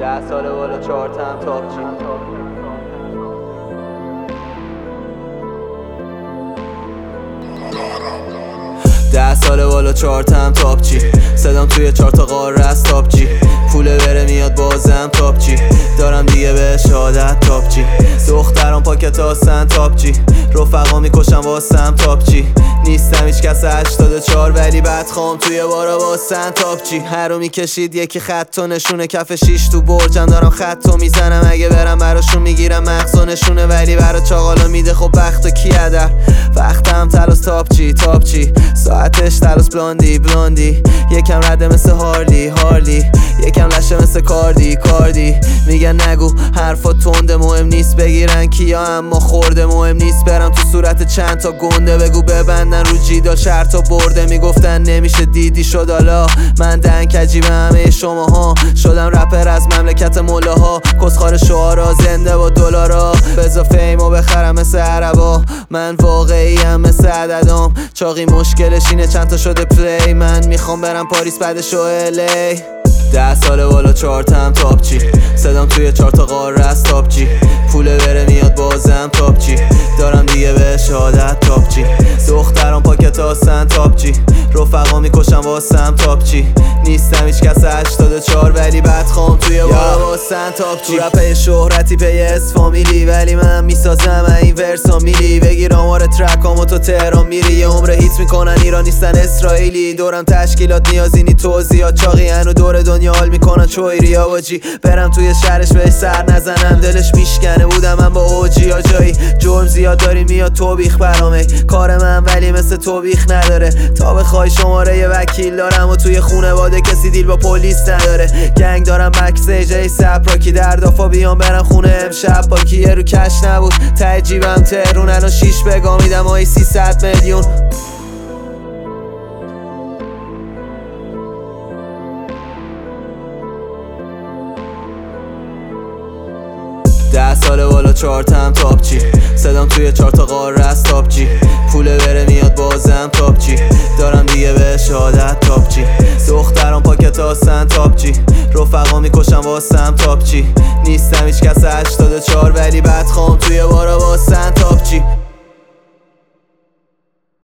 10 ساله بالا 4 تم تاپچی 10 ساله بالا 4 تم تاپچی صدام توی 4 تا قاره است تاپچی پوله بره میاد بازم تاپچی دارم دیگه به شهادت تاپچی دختران پاکت هستن تاپچی رفقا میکشن واسم تاپچی نیستم هیچ کس 84 ولی بدخوام توی بارا واسن تاپچی هر رو میکشید یکی خط و نشونه کف 6 تو برجم دارم خط و میزنم اگه برم براشون میگیرم مغز و نشونه ولی برا چاقالا میده خب بخت و کی ادر وقتم تلاس تاپچی تاپچی ساعتش تلاس بلاندی بلاندی یکم رده مثل هارلی یکم لشه مثل کاردی میگن نگو حرفا تنده مهم نیست بگیرن کیا اما خورده مهم نیست برم تو صورت چند تا گنده بگو ببندن رو جیدا شرطا برده میگفتن نمیشه دیدی شد حالا من دنکجی به همه شماها شدم رپر از مملکت ملاها کسخار شعارا زنده با دلارا بزا فیمو بخرم مثل عربا من واقعیم مثل عددام چاقی مشکلش اینه چند تا شده پلی من میخوام برم پاریس بعدش و الی 10 ساله بالا 4 تم تاپچی صدام توی 4 تا قاره است تاپچی پوله بره میاد بازم تاپچی دارم دیگه به شهادت تاپچی دختران پاکت هستن تاپچی رفقا میکشن واسم تاپچی نیستم هیچ کس 84 ولی بدخوام توی بارا واسن تاپچی تو رپ شهرتی پی اس فامیلی ولی من میسازم این ورسا میلی بگیر آمار ترکامو تو تهران میری یه عمر هیت میکنن ایران نیستن اسرائیلی دورم تشکیلات نیازی نی توضیحات چاقی هنو دور دنیا حال میکنن چویری آواجی برم توی شهرش بهش سر نزنم دلش میشکنه بودم من با اوجی یا جایی جرم زیاد داری میاد توبیخ برامه کار من ولی مثل توبیخ نداره تا بخوای شماره یه وکیل دارم و توی خونواده کسی دیل با پلیس نداره گنگ دارم بکسیج ای سپراکی در دافا بیام برم خونه امشب با کیه رو کش نبود ته جیبم تهرون الان 6 بگا میدم های 300 میلیون 10 ساله بالا 4 تم تاپچی صدام توی 4 تا قاره است تاپچی پوله بره میاد بازم تاپچی دارم دیگه به شهادت تاپچی دختران پاکت هستن تاپچی رفقا میکشن واسم تاپچی نیستم هیچ کس 84 ولی بدخوام توی بارا واسن